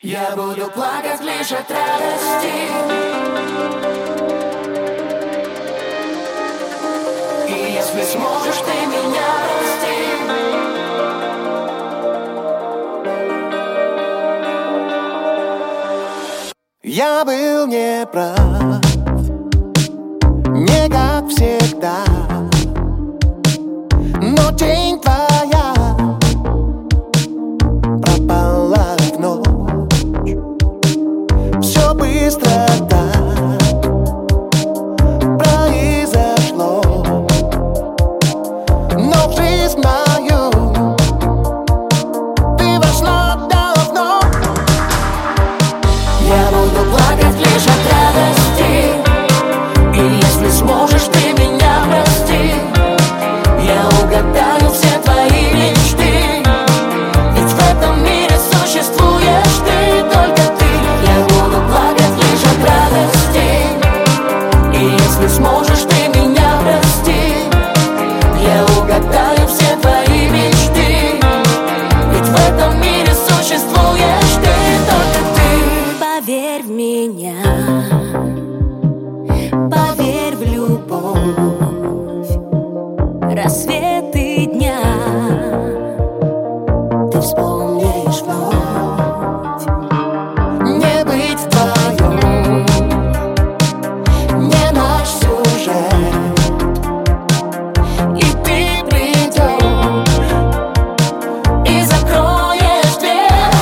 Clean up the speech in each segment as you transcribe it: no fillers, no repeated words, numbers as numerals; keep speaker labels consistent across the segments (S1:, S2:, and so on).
S1: Я буду плакать лишь от радости. И если сможешь ты меня прости.
S2: Я был неправ, не как всегда, но тень твоя пропала в ночь. Все быстро так произошло, но в жизнь мою ты вошла давно.
S1: Я буду плакать лишь от радости. И если сможешь ты меня прости, я угадаю все твои мечты. Ведь в этом мире существуешь ты, только ты. Я буду плакать лишь от радости. И если сможешь ты меня прости, я угадаю все твои мечты. Ведь в этом мире существуешь ты, только ты.
S3: Поверь в меня, поверь в любовь, рассветы дня ты вспомнишь вновь.
S2: Не быть вдвоем, не наш сюжет, и ты придешь и закроешь дверь.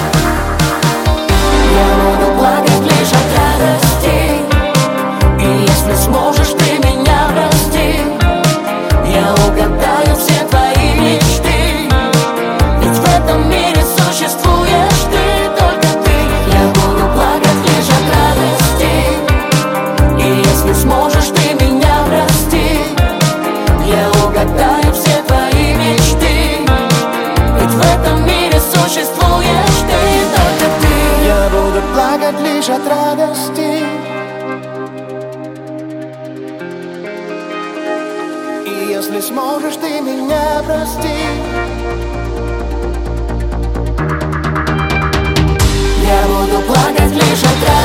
S1: Я буду плакать лишь от радости. И если сможешь ты меня прости, я угадаю все твои мечты. Ведь в этом мире существуешь ты, только ты. Я буду плакать лишь от радости. И если сможешь ты меня прости, я угадаю все твои мечты. Ведь в этом мире существуешь ты, только ты.
S2: Я буду плакать лишь от радости. И если сможешь ты меня прости,
S1: Я буду плакать лишь от радости.